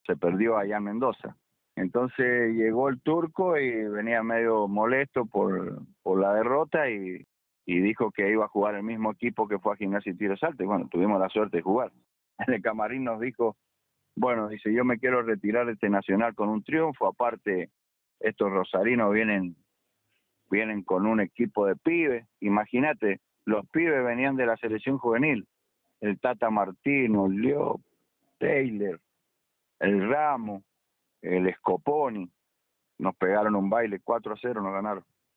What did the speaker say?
se perdió allá en Mendoza. Entonces llegó el turco y venía medio molesto por la derrota y dijo que iba a jugar el mismo equipo que fue a Gimnasia y Tiro Salto. Y bueno, tuvimos la suerte de jugar. En el camarín nos dijo, bueno, dice, yo me quiero retirar de este Nacional con un triunfo. Aparte, estos rosarinos vienen con un equipo de pibes. Imagínate, los pibes venían de la selección juvenil. El Tata Martino, el Leo, Taylor, el Ramo, el Scoponi. Nos pegaron un baile 4-0, nos ganaron.